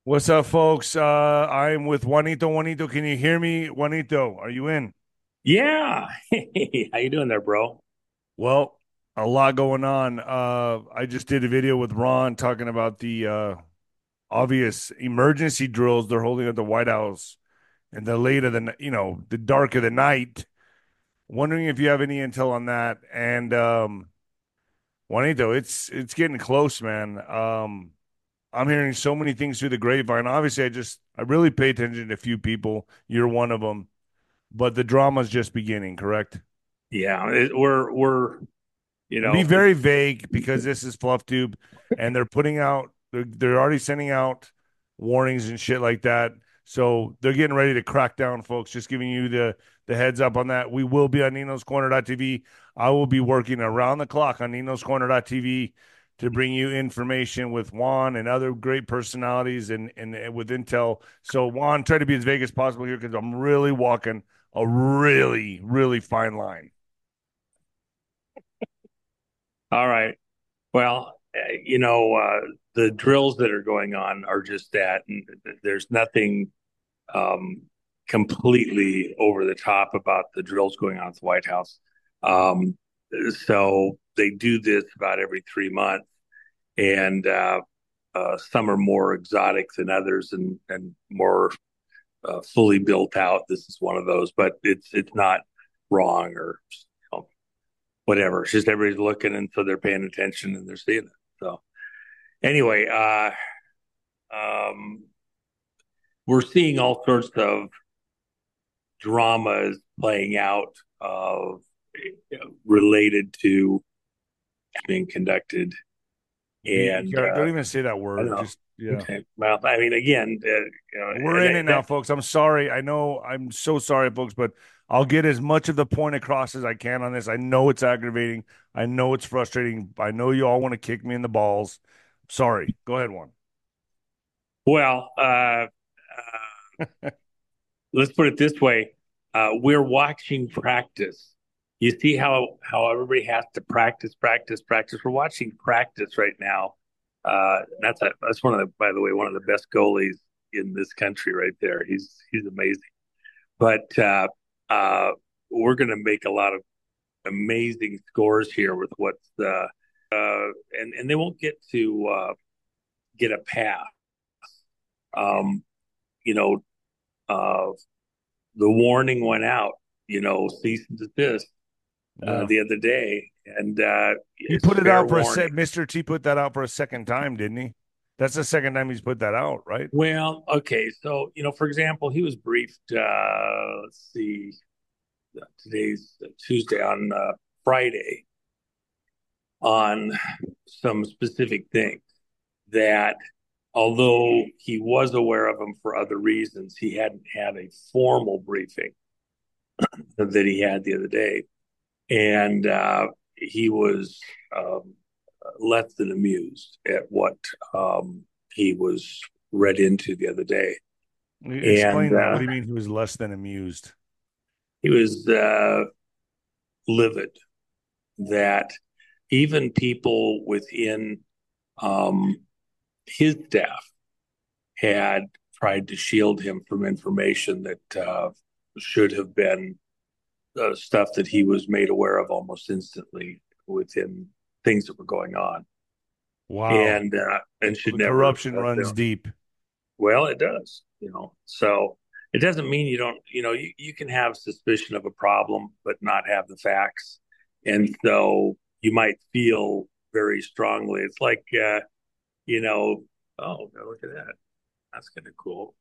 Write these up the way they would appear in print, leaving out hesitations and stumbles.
What's up, folks? I'm with Juanito. Juanito, can you hear me? Juanito, are you in? Yeah. Hey, how you doing there, bro? Well, a lot going on. I just did a video with Ron talking about the obvious emergency drills they're holding at the White House in the late of the dark of the night. Wondering if you have any intel on that. And Juanito, it's getting close, man. I'm hearing so many things through the grapevine. Obviously, I really pay attention to a few people. You're one of them. But the drama's just beginning, correct? Yeah, we're you And be know very vague because this is Fluff Tube, and they're already sending out warnings and shit like that. So they're getting ready to crack down, folks. Just giving you the heads up on that. We will be on Nino's Corner.tv. I will be working around the clock on Nino's Corner.tv to bring you information with Juan and other great personalities and with intel. So Juan, try to be as vague as possible here because I'm really walking a really, really fine line. all right. Well, the drills that are going on are just that, and there's nothing um, completely over the top about the drills going on at the White House. Um, so they do this about every 3 months, and some are more exotic than others, and more fully built out. This is one of those, but it's not wrong or whatever. It's just everybody's looking, and so they're paying attention and they're seeing it. So anyway, um, we're seeing all sorts of dramas playing out of related to being conducted, and Don't even say that I word. know. Just yeah. Okay. Well, I mean, again, We're and in it now, folks. I'm sorry. I know I'm so sorry, folks, but I'll get as much of the point across as I can on this. I know it's aggravating. I know it's frustrating. I know you all want to kick me in the balls. Sorry. Go ahead, one. well, let's put it this way: we're watching practice. You see how everybody has to practice, practice, practice. We're watching practice right now. That's one of the, by the way, one of the best goalies in this country right there. He's amazing. But we're going to make a lot of amazing scores here with what's and they won't get to get a pass. Um, you know, uh, the warning went out. Cease and desist Yeah. the other day, and He it's put it fair out for a set. warning. Mr. T put that out for a second time, didn't he? That's the second time he's put that out, right? Well, okay, so for example, he was briefed. Let's see, today's Tuesday on Friday on some specific things that, although he was aware of them for other reasons, he hadn't had a formal briefing that he had the other day, and he was um, less than amused at what he was read into the other day. And Explain that. What do you mean he was less than amused? he was livid that even people within um, his staff had tried to shield him from information that should have been stuff that he was made aware of almost instantly within things that were going on, Wow. and So should the never corruption have runs been. deep. Well, it does, so it doesn't mean you don't, you can have suspicion of a problem but not have the facts, and so you might feel very strongly. It's like you know oh, look at that, that's kind of cool.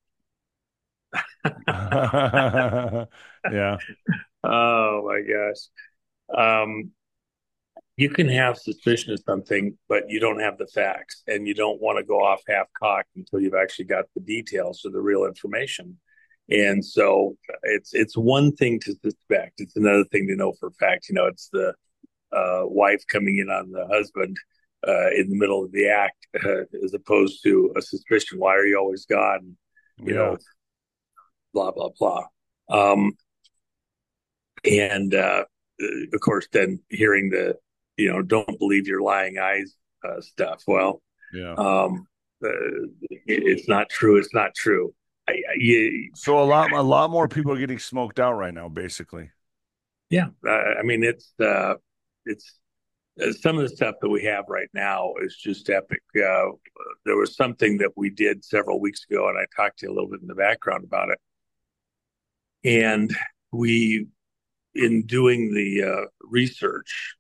Yeah. Oh my gosh. Um, you can have suspicion of something, but you don't have the facts, and you don't want to go off half cocked until you've actually got the details or the real information. And so it's one thing to suspect; it's another thing to know for a fact. It's the wife coming in on the husband in the middle of the act, as opposed to a suspicion. Why are you always gone? You Yeah. know, blah blah blah. Um, and of course, then hearing the don't believe your lying eyes stuff. Well, Yeah. um, it's not true. It's not true. So a lot more people are getting smoked out right now, basically. Yeah, I mean it's some of the stuff that we have right now is just epic. There was something that we did several weeks ago, and I talked to you a little bit in the background about it. And we, in doing the research,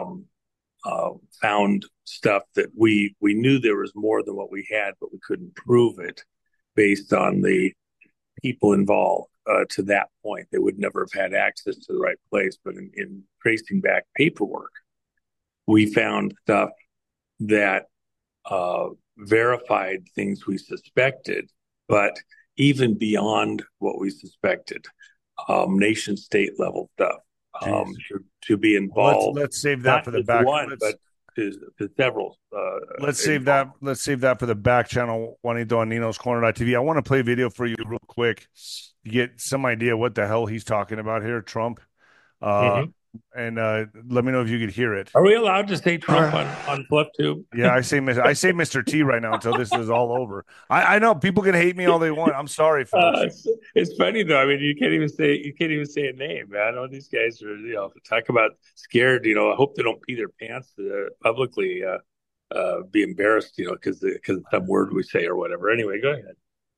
found stuff that we knew there was more than what we had, but we couldn't prove it based on the people involved. To that point, they would never have had access to the right place. But in tracing back paperwork, we found stuff that verified things we suspected, but even beyond what we suspected, nation state level stuff, Jeez. to be Well, let's involved, let's save that not for the just back. one, but to several Let's save that. involved. Let's save that for the back channel, Juanito on Nino's Corner.tv. I want to play a video for you real quick to get some idea what the hell he's talking about here, Trump. Uh, Mm-hmm. and let me know if you could hear it. Are we allowed to say Trump on Fluff Tube? Yeah, I say Mr. T right now until this is all over. I know people can hate me all they want. I'm sorry, folks. It's funny though. I mean, you can't even say a name. Man. I know these guys are talk about scared. I hope they don't pee their pants publicly, be embarrassed. Because of some word we say or whatever. Anyway, go ahead.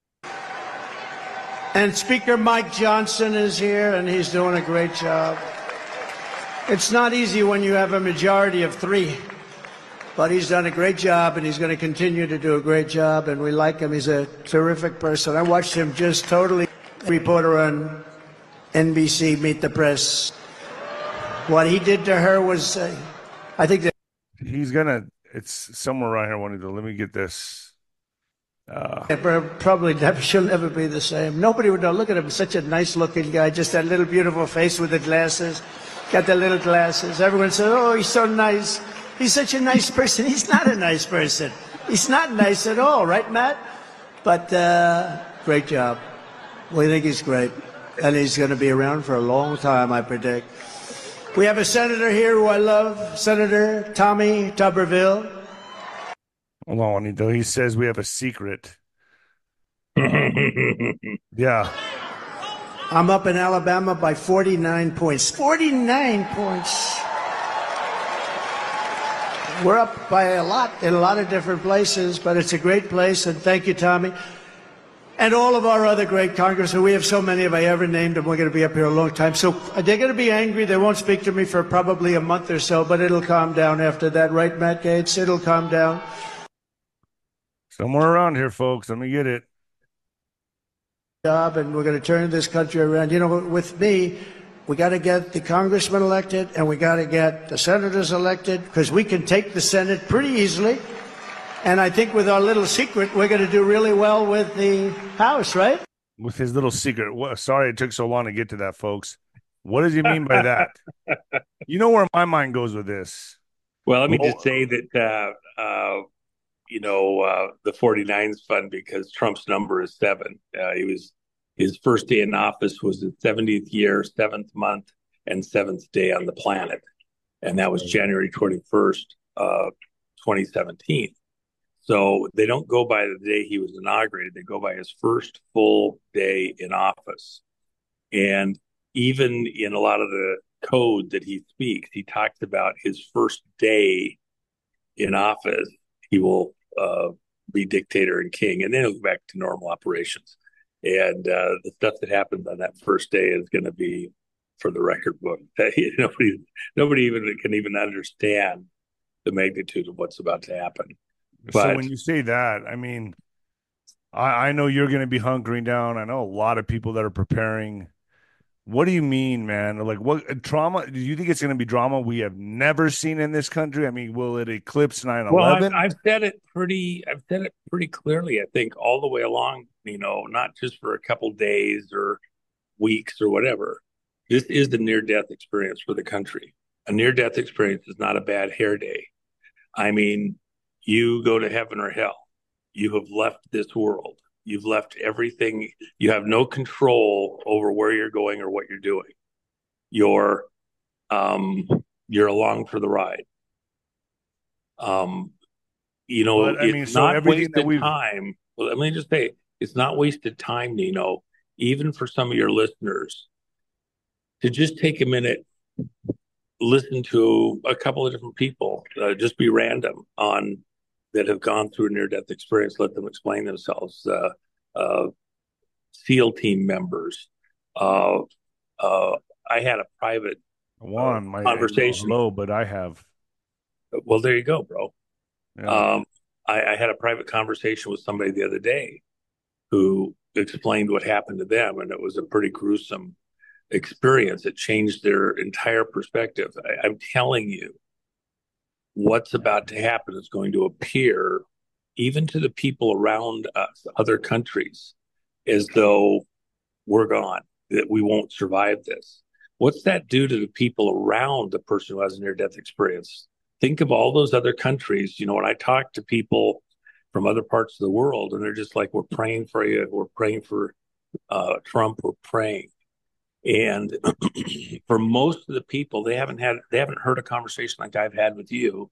And Speaker Mike Johnson is here, and he's doing a great job. It's not easy when you have a majority of 3, but he's done a great job, and he's going to continue to do a great job, and we like him. He's a terrific person. I watched him just totally reporter on NBC Meet the Press. What he did to her was, I think that it's somewhere around here. Let me get this. probably she'll never be the same. Nobody would know. Look at him, such a nice-looking guy, just that little beautiful face with the glasses. Got the little glasses. Everyone says, "Oh, he's so nice. He's such a nice person." He's not a nice person. He's not nice at all, right, Matt? But great job. We think he's great, and he's going to be around for a long time, I predict. We have a senator here who I love, Senator Tommy Tuberville. Hold on, Juanito. He says we have a secret. Yeah. I'm up in Alabama by 49 points. 49 points. We're up by a lot in a lot of different places, but it's a great place, and thank you, Tommy. And all of our other great congressmen. We have so many, if I ever named them, we're going to be up here a long time. So they're going to be angry. They won't speak to me for probably a month or so, but it'll calm down after that. Right, Matt Gaetz? It'll calm down. Somewhere around here, folks. Let me get it. And we're going to turn this country around. With me, we got to get the congressmen elected, and we got to get the senators elected, because we can take the Senate pretty easily. And I think with our little secret, we're going to do really well with the House, right? With his little secret. Sorry it took so long to get to that, folks. What does he mean by that? You know where my mind goes with this. Well, let me just say that the 49 is fun because Trump's number is 7. His first day in office was his 70th year, 7th month, and 7th day on the planet, and that was January 21st, 2017. So they don't go by the day he was inaugurated; they go by his first full day in office. And even in a lot of the code that he speaks, he talks about his first day in office. He will be dictator and king, and then he'll go back to normal operations. And the stuff that happens on that first day is going to be for the record book. Nobody even can even understand the magnitude of what's about to happen. So when you say that, I mean, I know you're going to be hunkering down. I know a lot of people that are preparing. What do you mean, man? Like, what drama? Do you think it's going to be drama we have never seen in this country? I mean, will it eclipse 9/11? Well, I've said it pretty clearly. I think all the way along. Not just for a couple days or weeks or whatever. This is the near-death experience for the country. A near-death experience is not a bad hair day. I mean, you go to heaven or hell. You have left this world. You've left everything. You have no control over where you're going or what you're doing. You're along for the ride. But I mean, it's so not everything that wasted we've time. Well, let me just say, it's not wasted time, Nino, even for some of your listeners, to just take a minute, listen to a couple of different people, just be random on that have gone through a near-death experience. Let them explain themselves. Uh, SEAL team members. Uh, I had a private Juan, my conversation. hello, but I have. Well, there you go, bro. Yeah. Um, I had a private conversation with somebody the other day who explained what happened to them, and it was a pretty gruesome experience. It changed their entire perspective. I'm telling you, what's about to happen is going to appear, even to the people around us, other countries, as though we're gone, that we won't survive this. What's that do to the people around the person who has a near death experience? Think of all those other countries. When I talk to people from other parts of the world, and they're just like, we're praying for you, we're praying for Trump, we're praying. And for most of the people, they haven't heard a conversation like I've had with you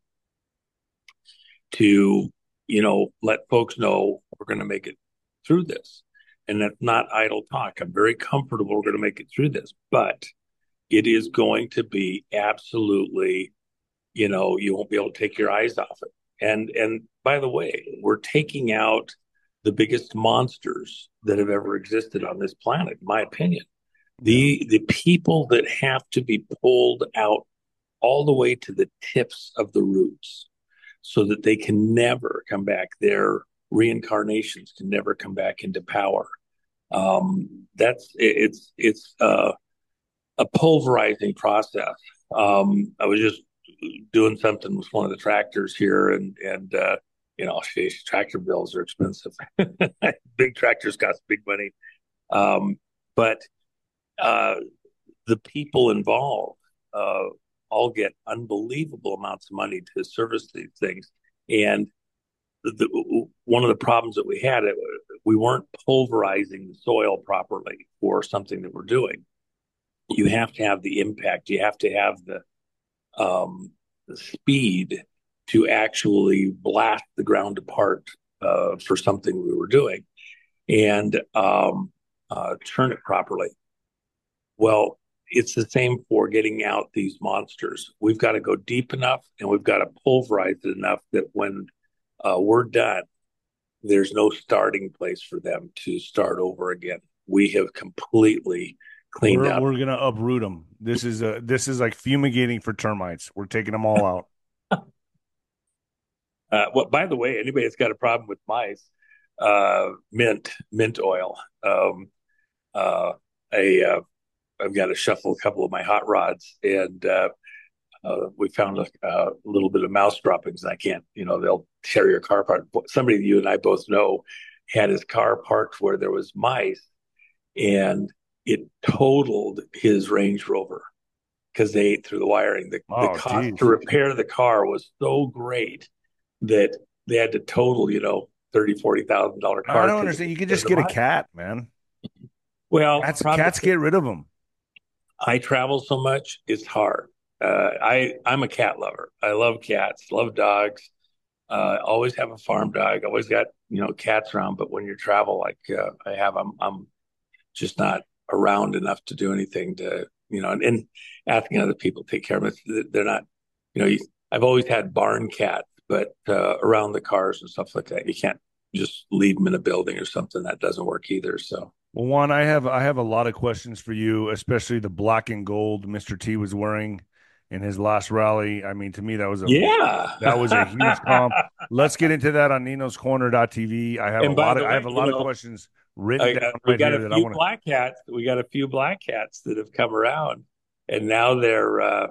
to, let folks know we're going to make it through this. And that's not idle talk. I'm very comfortable we're going to make it through this, but it is going to be absolutely, you won't be able to take your eyes off it. And by the way, we're taking out the biggest monsters that have ever existed on this planet, in my opinion. The people that have to be pulled out all the way to the tips of the roots so that they can never come back. Their reincarnations can never come back into power. It's a pulverizing process. I was just doing something with one of the tractors here, and geez, tractor bills are expensive. Big tractors cost big money, but the people involved all get unbelievable amounts of money to service these things. And one of the problems that we had, we weren't pulverizing the soil properly for something that we're doing. You have to have the impact. You have to have the speed to actually blast the ground apart for something we were doing and turn it properly. Well, it's the same for getting out these monsters. We've got to go deep enough and we've got to pulverize it enough that when we're done, there's no starting place for them to start over again. We have completely cleaned out. We're gonna uproot them. This is like fumigating for termites. We're taking them all out. Well, by the way, anybody that's got a problem with mice, mint oil. I've got to shuffle a couple of my hot rods, and we found a little bit of mouse droppings. And I can't, they'll tear your car apart. Somebody you and I both know had his car parked where there was mice, and it totaled his Range Rover because they ate through the wiring. The cost to repair the car was so great that they had to total, $30,000-$40,000 car. I don't understand. You could just get a cat, man. Well, cats get rid of them. I travel so much; it's hard. I'm a cat lover. I love cats, love dogs. Always have a farm dog. Always got cats around. But when you travel like I have, I'm just not around enough to do anything to and asking other people to take care of it. They're not. I've always had barn cats, but around the cars and stuff like that, you can't just leave them in a building or something. That doesn't work either. So. Well, Juan, I have a lot of questions for you, especially the black and gold Mr. T was wearing in his last rally. I mean, to me, that was a huge comp. Let's get into that on Nino'sCorner.tv. I have a lot of questions written down right here that I want to. We got a few black cats that have come around, and now they're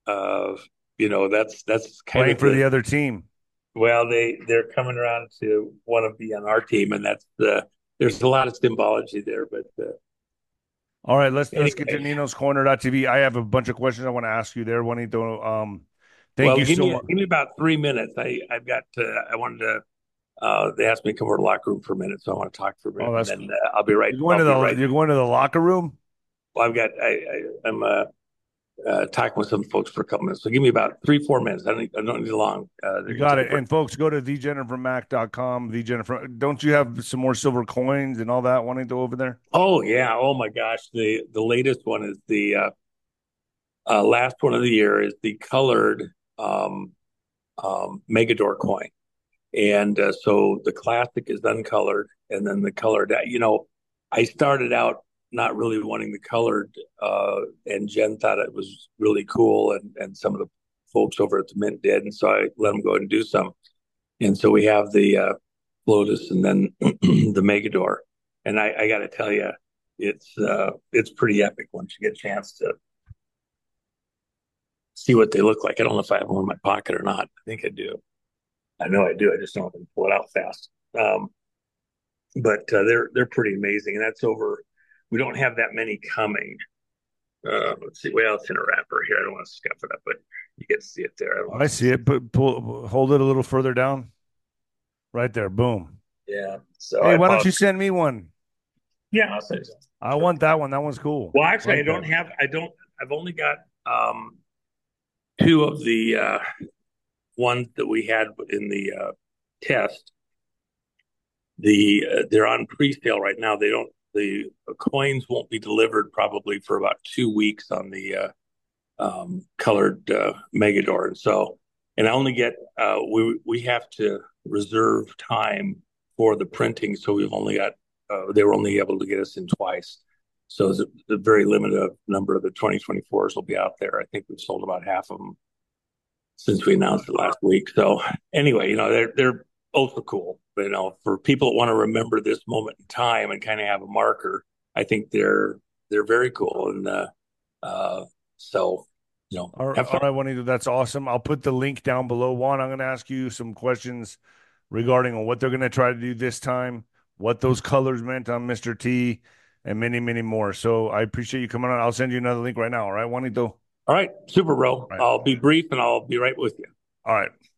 that's kind playing of for the other team. Well, they're coming around to want to be on our team, and that's there's a lot of symbology there, but all right, let's get to Nino'sCorner.tv. I have a bunch of questions I want to ask you there, Juanito. Thank you so much. Give me about 3 minutes. I wanted to. They asked me to come over to the locker room for a minute, so I want to talk for a minute. Oh, and then I'll be right. You're going to the locker room? Well, I'm talking with some folks for a couple minutes. So give me about 3-4 minutes. I don't need long. You got it. And folks, go to thejennifermac.com. The Jennifer, don't you have some more silver coins and all that wanting to go over there? Oh yeah. Oh my gosh. The latest one is the last one of the year is the colored Megador coin. And so the classic is uncolored, and then the colored. I started out not really wanting the colored, and Jen thought it was really cool, and some of the folks over at the Mint did, and so I let them go ahead and do some. And so we have the Lotus, and then the Megador, and I got to tell you, it's pretty epic once you get a chance to see what they look like. I don't know if I have one in my pocket or not. I think I do. I know I do. I just don't want to pull it out fast. But they're pretty amazing, and that's over. We don't have that many coming. Let's see. Well, it's in a wrapper here. I don't want to scuff it up, but you get to see it there. I see it. Hold it a little further down. Right there. Boom. Yeah. So hey, why don't you send me one? Yeah, I'll send you. I want that one. That one's cool. Well, actually, I don't have. I've only got two of the ones that we had in the test. They're on pre-sale right now. The coins won't be delivered probably for about 2 weeks on the colored Megador, and I only get we have to reserve time for the printing, so we've only got they were only able to get us in twice. So it's a very limited number of the 2024s will be out there. I think we've sold about half of them since we announced it last week. So anyway, they're ultra cool. But, for people that want to remember this moment in time and kind of have a marker, I think they're very cool. And so, all right, Juanito, that's awesome. I'll put the link down below. Juan, I'm going to ask you some questions regarding what they're going to try to do this time, what those colors meant on Mr. T, and many, many more. So I appreciate you coming on. I'll send you another link right now. All right, Juanito? All right. Super, bro. Right. I'll be brief and I'll be right with you. All right.